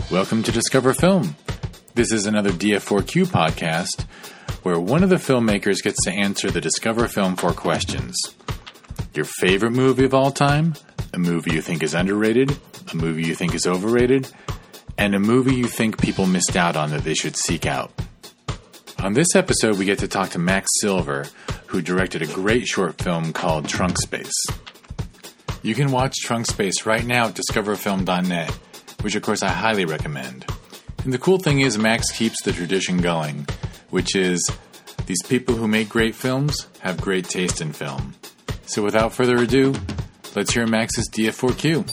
Welcome to Discover Film. This is another DF4Q podcast where one of the filmmakers gets to answer the Discover Film 4 questions. Your favorite movie of all time, a movie you think is underrated, a movie you think is overrated, and a movie you think people missed out on that they should seek out. On this episode, we get to talk to Max Silver, who directed a great short film called Trunk Space. You can watch Trunk Space right now at discoverfilm.net, which of course I highly recommend. And the cool thing is Max keeps the tradition going, which is these people who make great films have great taste in film. So without further ado, let's hear Max's DF4Q.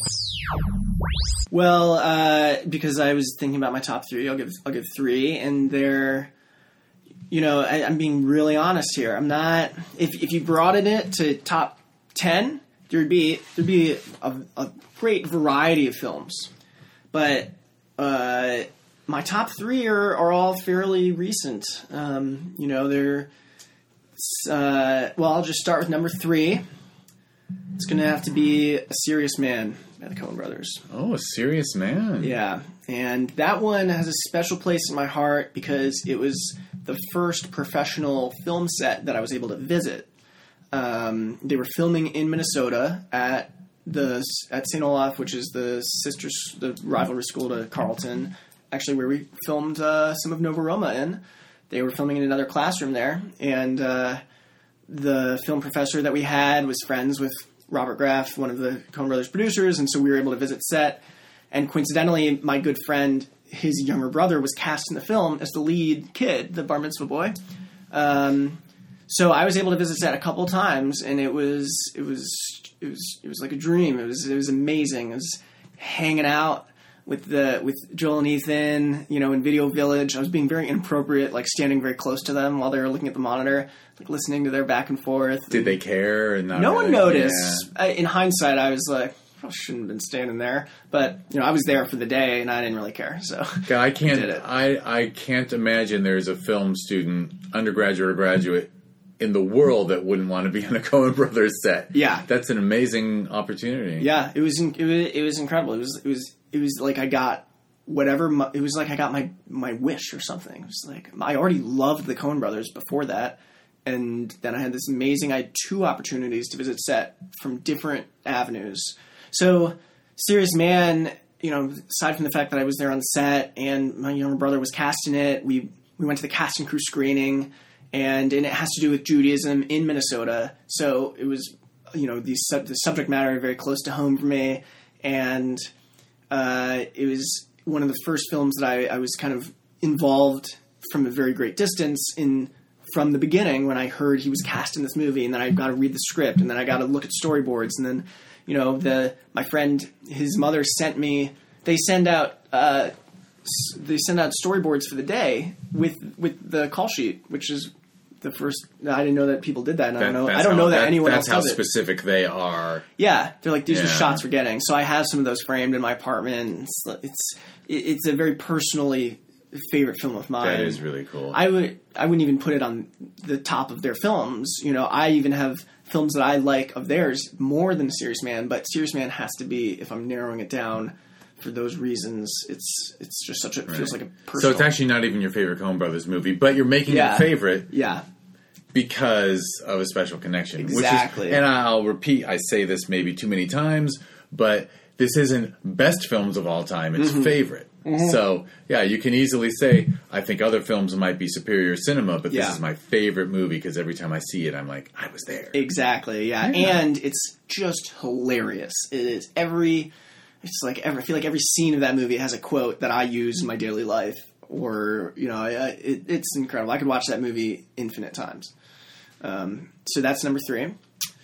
Well, because I was thinking about my top three, I'll give three, and they're, I'm being really honest here. I'm not. If you broaden it to top 10, there'd be a great variety of films. But my top three are all fairly recent. They're... I'll just start with number three. It's going to have to be A Serious Man by the Coen Brothers. Oh, A Serious Man. Yeah. And that one has a special place in my heart because it was the first professional film set that I was able to visit. They were filming in Minnesota at St. Olaf, which is the rivalry school to Carleton, actually where we filmed some of Nova Roma in. They were filming in another classroom there, and the film professor that we had was friends with Robert Graff, one of the Coen Brothers producers, and so we were able to visit set. And coincidentally, my good friend, his younger brother, was cast in the film as the lead kid, the bar mitzvah boy. So I was able to visit set a couple times, and it was like a dream. It was amazing. It was hanging out with Joel and Ethan, in Video Village. I was being very inappropriate, like standing very close to them while they were looking at the monitor, like listening to their back and forth. Did they care? No one noticed. Yeah. In hindsight, I was like, I shouldn't have been standing there, but I was there for the day and I didn't really care. So God, I can't imagine there's a film student, undergraduate or graduate, in the world that wouldn't want to be on a Coen Brothers set. Yeah, that's an amazing opportunity. Yeah, it was incredible. It was like I got whatever. It was like I got my wish or something. It was like I already loved the Coen Brothers before that, and then I had this amazing. I had two opportunities to visit set from different avenues. So, Serious Man, aside from the fact that I was there on set and my younger brother was cast in it, we went to the cast and crew screening. And it has to do with Judaism in Minnesota. So it was, the subject matter very close to home for me. And it was one of the first films that I was kind of involved from a very great distance from the beginning when I heard he was cast in this movie. And then I got to read the script. And then I got to look at storyboards. And then, my friend, his mother sent me... They send out storyboards for the day with the call sheet, which is... the first, I didn't know that people did that, and I don't know that anyone else does it. That's how specific they are. Yeah, they're like, these are the shots we're getting. So I have some of those framed in my apartment. It's a very personally favorite film of mine. That is really cool. I wouldn't even put it on the top of their films. I even have films that I like of theirs more than Serious Man, but Serious Man has to be, if I'm narrowing it down, for those reasons, it's just such a feels like a personal. So it's actually not even your favorite Coen Brothers movie, but you're making it favorite. Yeah. Because of a special connection. Exactly. And I'll repeat, I say this maybe too many times, but this isn't best films of all time, it's favorite. Mm-hmm. So, yeah, you can easily say, I think other films might be superior cinema, but this is my favorite movie because every time I see it, I'm like, I was there. Exactly, yeah. And it's just hilarious. It is I feel like every scene of that movie has a quote that I use in my daily life. Or, it's incredible. I could watch that movie infinite times. So that's number three.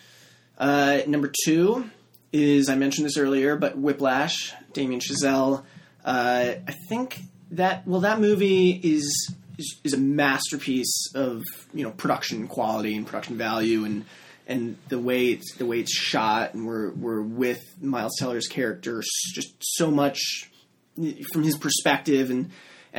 Number two is, I mentioned this earlier, but Whiplash, Damien Chazelle. I think that movie is a masterpiece of, production quality and production value and the way it's shot, and we're with Miles Teller's character just so much from his perspective, and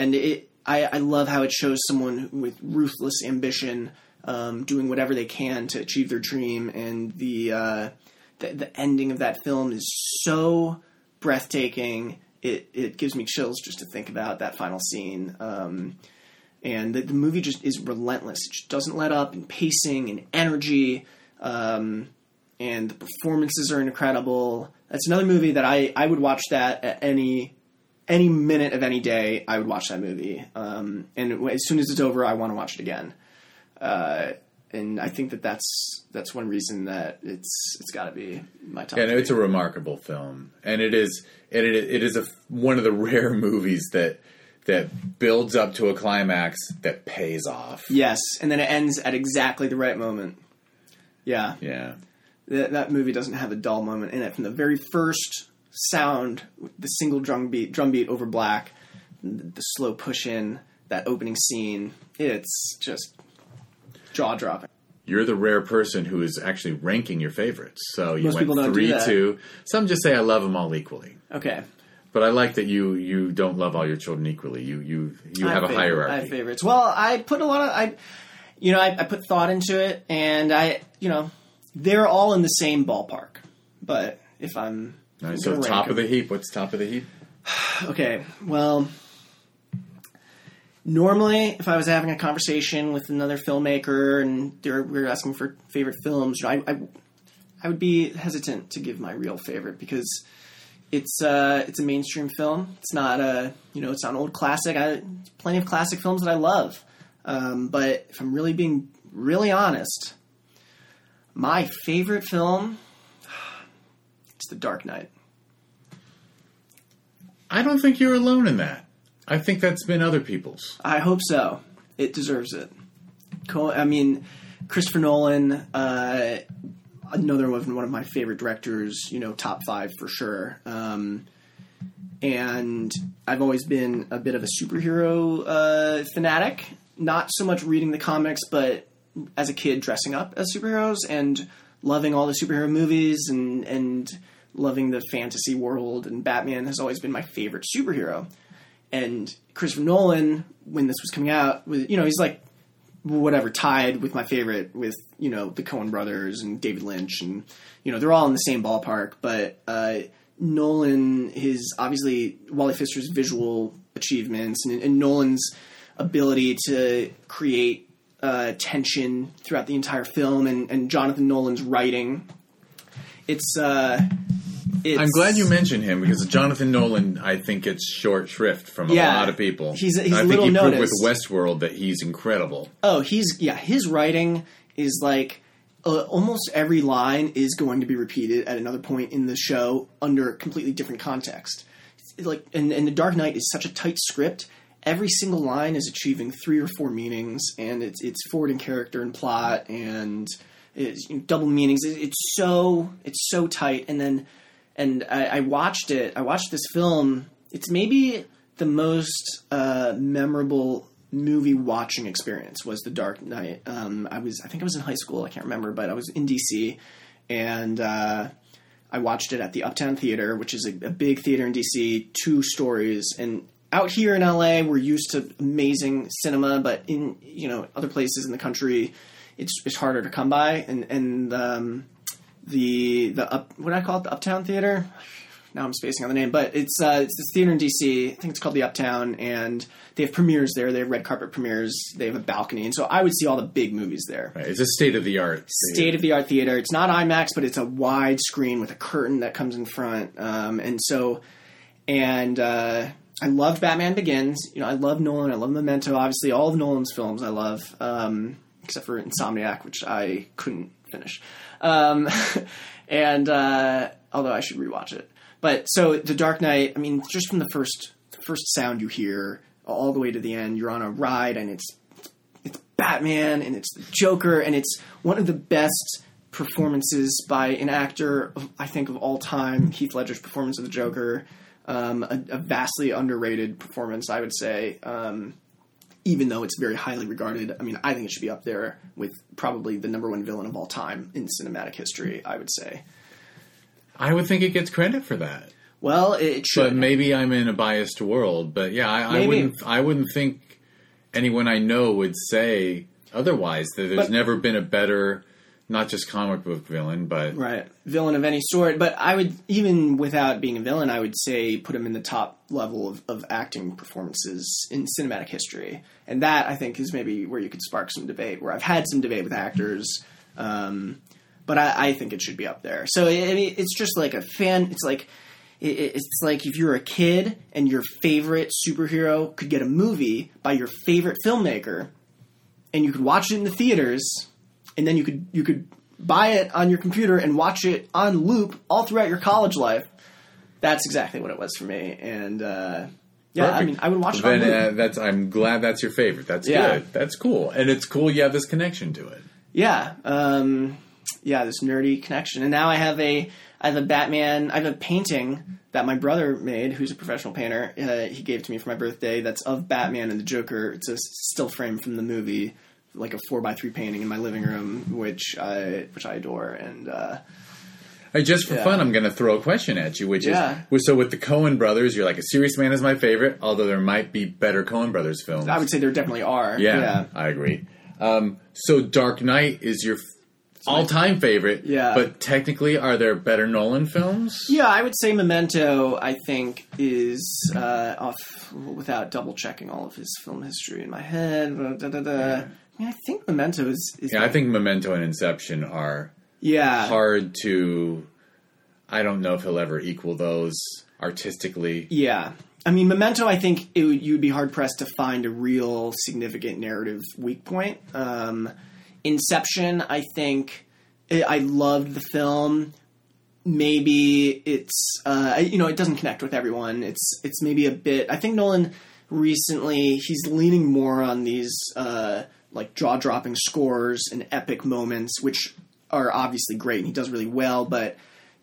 I love how it shows someone with ruthless ambition doing whatever they can to achieve their dream, and the ending of that film is so breathtaking it gives me chills just to think about that final scene. And the movie just is relentless. It just doesn't let up in pacing and energy. And the performances are incredible. That's another movie that I would watch that at any minute of any day. I would watch that movie. And as soon as it's over, I want to watch it again. And I think that's one reason that it's got to be my top. Yeah, no, it's a remarkable film, and it is one of the rare movies that builds up to a climax that pays off. Yes, and then it ends at exactly the right moment. Yeah. Yeah. That movie doesn't have a dull moment in it. From the very first sound, the single drum beat over black, the slow push in, that opening scene, it's just jaw-dropping. You're the rare person who is actually ranking your favorites. So you Most went people don't 3-2. Some just say I love them all equally. Okay. But I like that you don't love all your children equally. You have a hierarchy. I have favorites. Well, I put a lot of I put thought into it, and they're all in the same ballpark. But if I'm all right, so top of the heap. What's top of the heap? Okay. Well, normally if I was having a conversation with another filmmaker and we were asking for favorite films, I would be hesitant to give my real favorite because it's a mainstream film. It's not it's not an old classic. Plenty of classic films that I love. But if I'm really being really honest, my favorite film, it's The Dark Knight. I don't think you're alone in that. I think that's been other people's. I hope so. It deserves it. Christopher Nolan, another one of my favorite directors, top 5 for sure. And I've always been a bit of a superhero fanatic. Not so much reading the comics, but as a kid dressing up as superheroes and loving all the superhero movies and loving the fantasy world. And Batman has always been my favorite superhero. And Christopher Nolan, when this was coming out, he's like tied with my favorite with, the Coen brothers and David Lynch and, they're all in the same ballpark. But Nolan, his obviously Wally Pfister's visual achievements and Nolan's ability to create tension throughout the entire film and Jonathan Nolan's writing. I'm glad you mentioned him because Jonathan Nolan, I think, gets short shrift from a lot of people. He's I little think he noticed. proved with Westworld that he's incredible. Oh, his writing is like almost every line is going to be repeated at another point in the show under a completely different context. Like, and The Dark Knight is such a tight script. Every single line is achieving 3 or 4 meanings, and it's forward in character and plot, and it's double meanings. It's so tight. And I watched it. I watched this film. It's maybe the most memorable movie watching experience was The Dark Knight. I think I was in high school. I can't remember, but I was in DC, and I watched it at the Uptown Theater, which is a big theater in DC, 2 stories. And out here in LA, we're used to amazing cinema, but in other places in the country, it's harder to come by. And what do I call it? The Uptown Theater? Now I'm spacing on the name, but it's this theater in DC. I think it's called the Uptown, and they have premieres there. They have red carpet premieres. They have a balcony, and so I would see all the big movies there. Right. It's a state-of-the-art theater. It's not IMAX, but it's a wide screen with a curtain that comes in front. I loved Batman Begins. I love Nolan. I love Memento. Obviously, all of Nolan's films I love, except for Insomniac, which I couldn't finish. Although I should rewatch it. But so The Dark Knight, just from the first sound you hear all the way to the end, you're on a ride, and it's Batman, and it's the Joker, and it's one of the best performances by an actor, I think, of all time. Heath Ledger's performance of the Joker. A vastly underrated performance, I would say, even though it's very highly regarded. I think it should be up there with probably the number 1 villain of all time in cinematic history, I would say. I would think it gets credit for that. Well, it should. But maybe I'm in a biased world. But yeah, I wouldn't think anyone I know would say otherwise. That there's never been a better not just comic book villain, but right, villain of any sort. But I would, even without being a villain, I would say put him in the top level of acting performances in cinematic history. And that, I think, is maybe where you could spark some debate, where I've had some debate with actors, but I think it should be up there. So, I mean, it's just like a fan, it's like if you're a kid and your favorite superhero could get a movie by your favorite filmmaker, and you could watch it in the theaters, and then you could buy it on your computer and watch it on loop all throughout your college life. That's exactly what it was for me. And yeah, perfect. I mean, I would watch it on loop. I'm glad that's your favorite. That's good. That's cool. And it's cool you have this connection to it. Yeah. Yeah, this nerdy connection. And now I have a painting that my brother made, who's a professional painter. He gave to me for my birthday. That's of Batman and the Joker. It's a still frame from the movie, like a 4x3 painting in my living room, which I adore. And just for fun, I'm going to throw a question at you, which is, so with the Coen brothers, you're like, A Serious Man is my favorite, although there might be better Coen brothers films. I would say there definitely are. Yeah. I agree. So Dark Knight is your all-time favorite, but technically, are there better Nolan films? Yeah, I would say Memento, I think, is off, without double-checking all of his film history in my head. I mean, I think Memento is I think Memento and Inception are hard to... I don't know if he'll ever equal those artistically. Yeah. I mean, Memento, I think you'd be hard-pressed to find a real significant narrative weak point. Inception, I think, I loved the film. Maybe it's, it doesn't connect with everyone. It's maybe a bit, I think Nolan recently, he's leaning more on these, like jaw-dropping scores and epic moments, which are obviously great and he does really well, but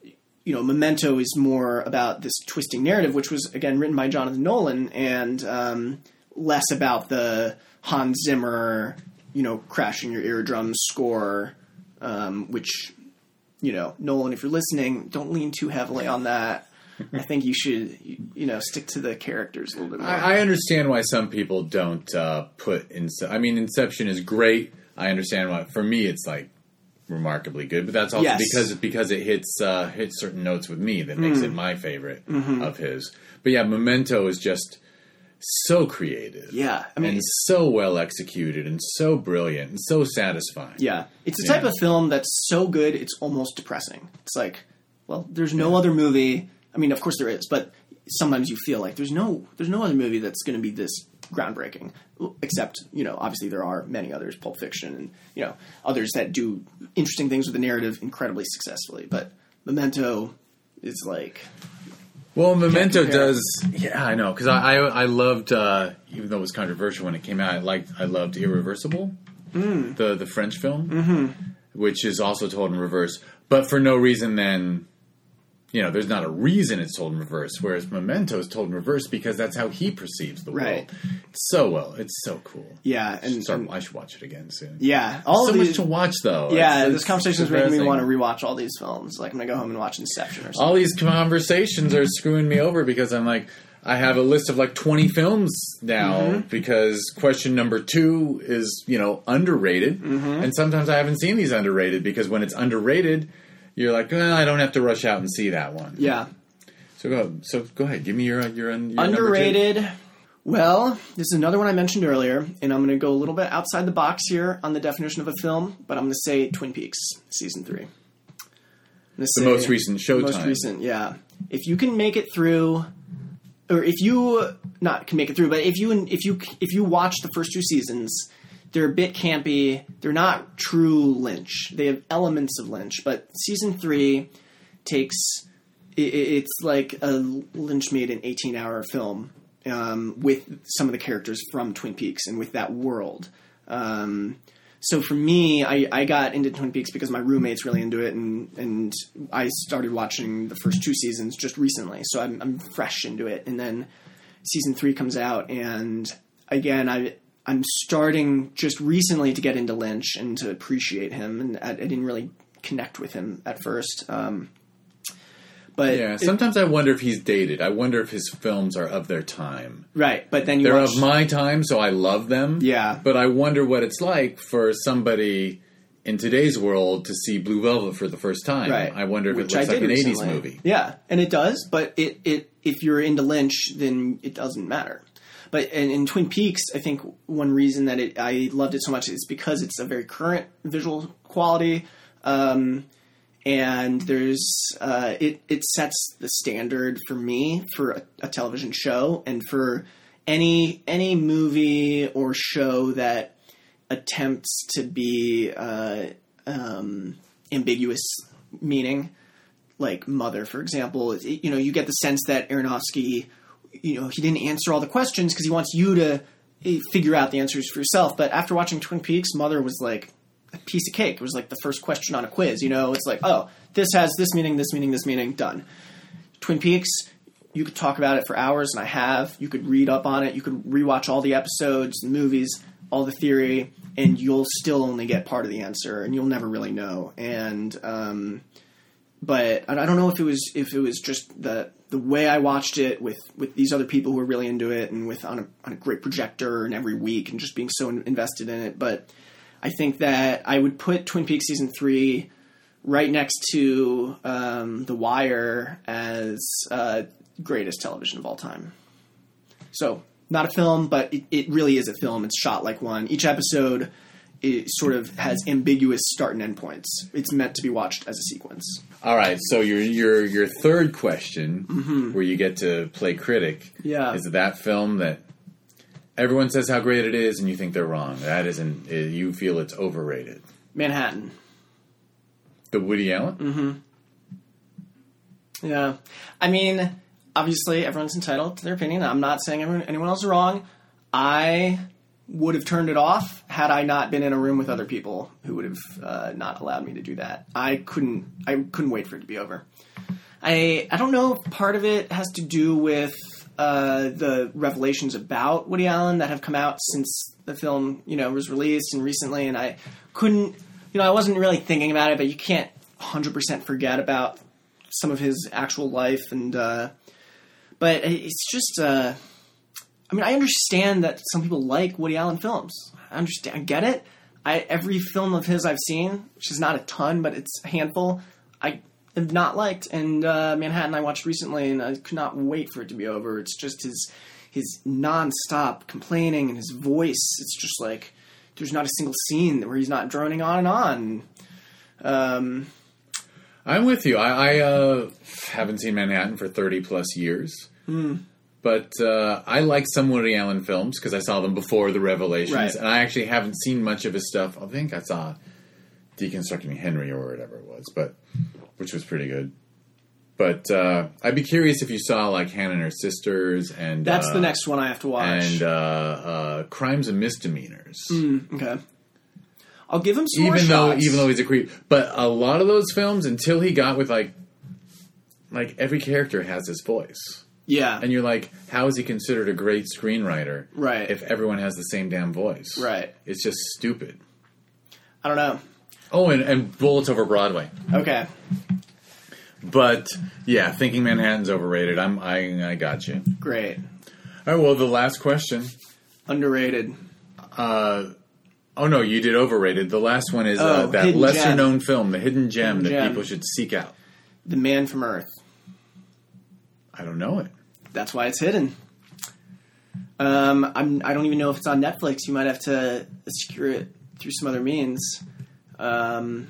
Memento is more about this twisting narrative, which was, again, written by Jonathan Nolan, and less about the Hans Zimmer, crashing your eardrum score, which, Nolan, if you're listening, don't lean too heavily on that. I think you should, stick to the characters a little bit more. I understand why some people don't put Inception is great. I understand why. For me, it's like remarkably good, but that's also because it hits certain notes with me that makes it my favorite of his. But yeah, Memento is just so creative. Yeah. I mean, and so well executed and so brilliant and so satisfying. Yeah. It's the type of film that's so good it's almost depressing. It's like, well, there's no other movie. I mean, of course there is, but sometimes you feel like there's no other movie that's going to be this groundbreaking, except, obviously there are many others, Pulp Fiction and, others that do interesting things with the narrative incredibly successfully. But Memento is like... Well, Memento does... Yeah, I know, because I loved, even though it was controversial when it came out, I loved Irreversible, the French film, which is also told in reverse, but for no reason then... there's not a reason it's told in reverse, whereas Memento is told in reverse because that's how he perceives the world. It's so cool. Yeah. I should watch it again soon. Yeah. Much to watch, though. Yeah, this conversation is making me want to rewatch all these films. Like, I'm going to go home and watch Inception or something. All these conversations are screwing me over because I'm like, I have a list of like 20 films now because question number 2 is, underrated. And sometimes I haven't seen these underrated because when it's underrated... You're like, I don't have to rush out and see that one. Yeah. So go ahead. Give me your underrated. Well, this is another one I mentioned earlier, and I'm going to go a little bit outside the box here on the definition of a film, but I'm going to say Twin Peaks season 3. The most recent Showtime. Most recent, yeah. If you can make it through, or if you not can make it through, but if you watch the first 2 seasons. They're a bit campy. They're not true Lynch. They have elements of Lynch, but season 3 takes... It's like a Lynch made an 18-hour film with some of the characters from Twin Peaks and with that world. So for me, I got into Twin Peaks because my roommate's really into it, and I started watching the first 2 seasons just recently, so I'm fresh into it. And then season 3 comes out, and again, I'm starting just recently to get into Lynch and to appreciate him, and I didn't really connect with him at first. But yeah, sometimes I wonder if he's dated. I wonder if his films are of their time. Right, but then they're of my time, so I love them. Yeah, but I wonder what it's like for somebody in today's world to see Blue Velvet for the first time. Right. I wonder if Which it looks I like did an recently. 80s movie. Yeah, and it does, but if you're into Lynch, then it doesn't matter. But in Twin Peaks, I think one reason that I loved it so much is because it's a very current visual quality, and there's it sets the standard for me for a television show, and for any movie or show that attempts to be ambiguous meaning, like Mother, for example. You get the sense that Aronofsky, he didn't answer all the questions because he wants you to figure out the answers for yourself. But after watching Twin Peaks, Mother was like a piece of cake. It was like the first question on a quiz. It's like, oh, this has this meaning, this meaning, this meaning, done. Twin Peaks, you could talk about it for hours, and I have. You could read up on it. You could rewatch all the episodes, the movies, all the theory, and you'll still only get part of the answer, and you'll never really know. And but I don't know if it was just the way I watched it with these other people who were really into it, and with on a great projector and every week, and just being so invested in it. But I think that I would put Twin Peaks season 3 right next to The Wire as greatest television of all time. So, not a film, but it really is a film. It's shot like one. Each episode sort of has ambiguous start and end points. It's meant to be watched as a sequence. All right, so your third question, where you get to play critic, is that film that everyone says how great it is, and you think they're wrong. That isn't. You feel it's overrated. Manhattan. The Woody Allen? Mm-hmm. Yeah. I mean, obviously, everyone's entitled to their opinion. I'm not saying anyone else is wrong. I would have turned it off had I not been in a room with other people who would have not allowed me to do that. I couldn't wait for it to be over. I don't know if part of it has to do with the revelations about Woody Allen that have come out since the film, was released and recently, and I couldn't, I wasn't really thinking about it, but you can't 100% forget about some of his actual life, and but it's just, I understand that some people like Woody Allen films. I get it. Every film of his I've seen, which is not a ton, but it's a handful, I have not liked. And Manhattan I watched recently, and I could not wait for it to be over. It's just his nonstop complaining and his voice. It's just like there's not a single scene where he's not droning on and on. I'm with you. I haven't seen Manhattan for 30 plus years. But I like some Woody Allen films because I saw them before the revelations. Right. And I actually haven't seen much of his stuff. I think I saw Deconstructing Henry or whatever it was, which was pretty good. But I'd be curious if you saw like Hannah and Her Sisters. And that's the next one I have to watch. And Crimes and Misdemeanors. Okay. I'll give him some more shots. Even though he's a creep. But a lot of those films, until he got with like every character has his voice. Yeah. And you're like, how is he considered a great screenwriter if everyone has the same damn voice? Right. It's just stupid. I don't know. Oh, and Bullets Over Broadway. Okay. But, yeah, thinking Manhattan's overrated. I got you. Great. All right, well, the last question. Underrated. Oh, no, you did overrated. The last one is that Hidden lesser-known film, The Hidden Gem, that people should seek out. The Man from Earth. I don't know it. That's why it's hidden. I don't even know if it's on Netflix. You might have to secure it through some other means. The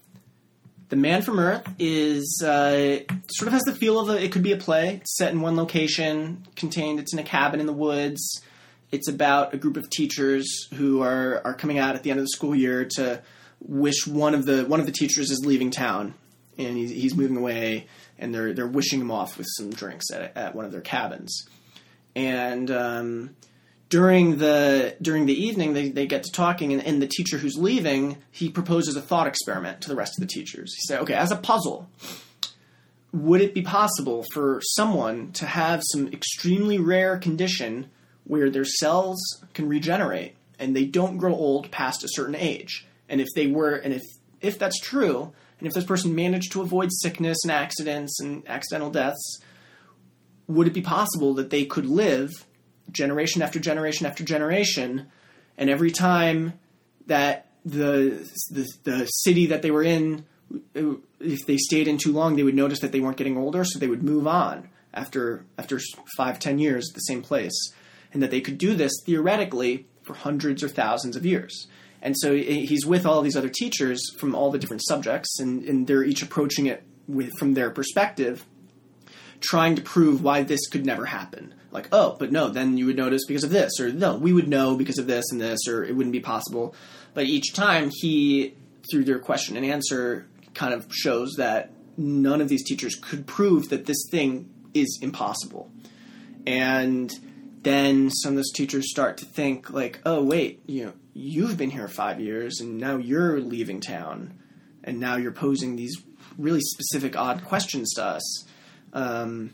Man from Earth is sort of has the feel of it could be a play. It's set in one location, it's in a cabin in the woods. It's about a group of teachers who are coming out at the end of the school year to wish one of the teachers is leaving town, and he's moving away. And they're wishing him off with some drinks at one of their cabins. And during the evening, they get to talking, and the teacher who's leaving, he proposes a thought experiment to the rest of the teachers. He said, okay, as a puzzle, would it be possible for someone to have some extremely rare condition where their cells can regenerate and they don't grow old past a certain age? And if that's true, and if this person managed to avoid sickness and accidents and accidental deaths, would it be possible that they could live generation after generation after generation, and every time that the city that they were in, if they stayed in too long, they would notice that they weren't getting older, so they would move on after 5-10 years at the same place, and that they could do this theoretically for hundreds or thousands of years. And so he's with all these other teachers from all the different subjects, and they're each approaching it from their perspective, trying to prove why this could never happen. Like, oh, but no, then you would notice because of this, or no, we would know because of this and this, or it wouldn't be possible. But each time he, through their question and answer, kind of shows that none of these teachers could prove that this thing is impossible. And then some of those teachers start to think like, oh, wait, you've been here 5 years and now you're leaving town and now you're posing these really specific, odd questions to us. And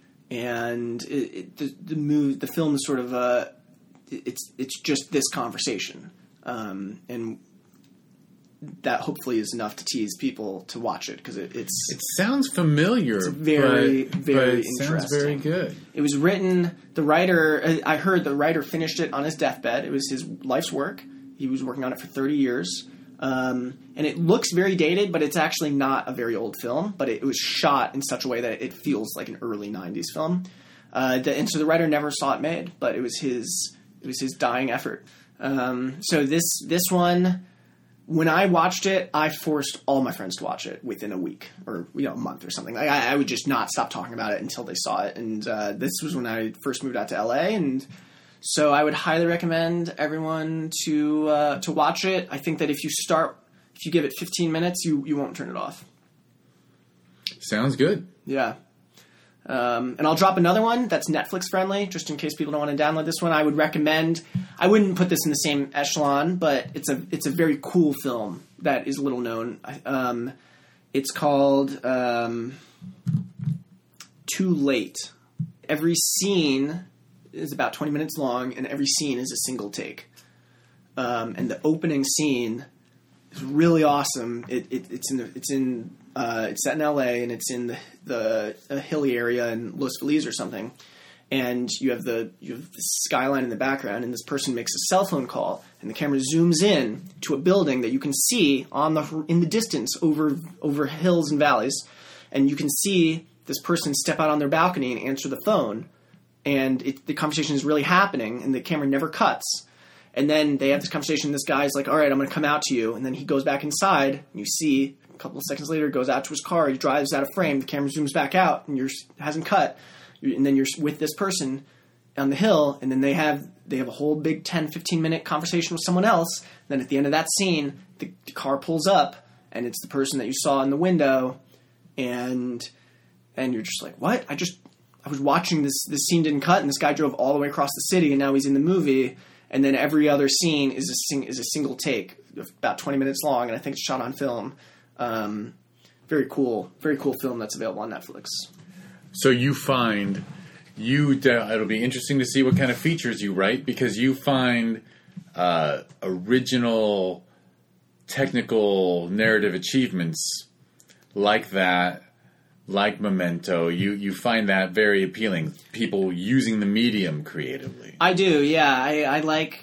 the film is sort of it's just this conversation. And that hopefully is enough to tease people to watch it, because it sounds familiar. It's very but it interesting. Sounds very good. It was written. The writer, I heard the writer finished it on his deathbed. It was his life's work. He was working on it for 30 years, and it looks very dated, but it's actually not a very old film. But it was shot in such a way that it feels like an early 90s film. And so the writer never saw it made, but it was his dying effort. So this one, when I watched it, I forced all my friends to watch it within a week or a month or something. I would just not stop talking about it until they saw it. And this was when I first moved out to LA, and so I would highly recommend everyone to watch it. I think that if you give it 15 minutes, you won't turn it off. Sounds good. Yeah. And I'll drop another one that's Netflix friendly, just in case people don't want to download this one. I would recommend. I wouldn't put this in the same echelon, but it's a very cool film that is little known. It's called Too Late. Every scene is about 20 minutes long, and every scene is a single take. And the opening scene is really awesome. It's set in LA, and it's in the hilly area in Los Feliz or something. And you have the skyline in the background, and this person makes a cell phone call, and the camera zooms in to a building that you can see in the distance over hills and valleys, and you can see this person step out on their balcony and answer the phone, and the conversation is really happening, and the camera never cuts. And then they have this conversation, and this guy's like, all right, I'm going to come out to you, and then he goes back inside, and you see a couple of seconds later, goes out to his car, he drives out of frame, the camera zooms back out, and hasn't cut. And then you're with this person on the hill, and then they have a whole big 10, 15-minute conversation with someone else. And then at the end of that scene, the car pulls up, and it's the person that you saw in the window, and you're just like, what? I was watching this scene didn't cut, and this guy drove all the way across the city, and now he's in the movie. And then every other scene is a single take, about 20 minutes long, and I think it's shot on film. Very cool film that's available on Netflix. So you find it'll be interesting to see what kind of features you write, because you find original technical narrative achievements like that, like Memento. You find that very appealing. People using the medium creatively. I do, yeah. I like.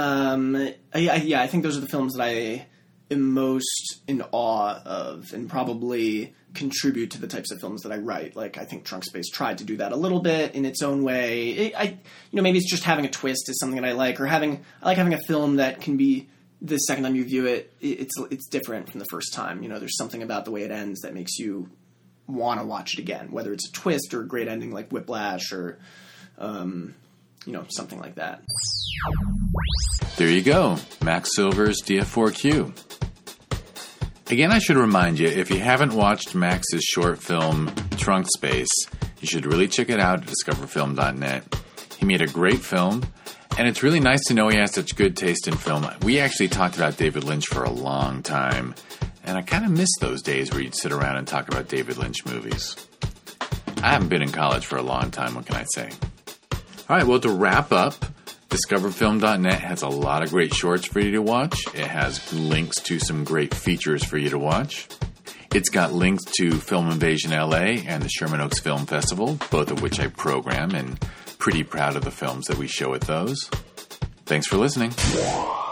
I think those are the films that I am most in awe of, and probably contribute to the types of films that I write. Like, I think Trunk Space tried to do that a little bit in its own way. Maybe it's just having a twist is something that I like, or I like having a film that can be, the second time you view it, it's different from the first time. There's something about the way it ends that makes you want to watch it again, whether it's a twist or a great ending like Whiplash or, something like that. There you go. Max Silver's DF4Q. Again, I should remind you, if you haven't watched Max's short film, Trunk Space, you should really check it out at discoverfilm.net. He made a great film, and it's really nice to know he has such good taste in film. We actually talked about David Lynch for a long time, and I kind of miss those days where you'd sit around and talk about David Lynch movies. I haven't been in college for a long time, what can I say? All right, well, to wrap up, discoverfilm.net has a lot of great shorts for you to watch. It has links to some great features for you to watch. It's got links to Film Invasion LA and the Sherman Oaks Film Festival, both of which I program, and pretty proud of the films that we show at those. Thanks for listening.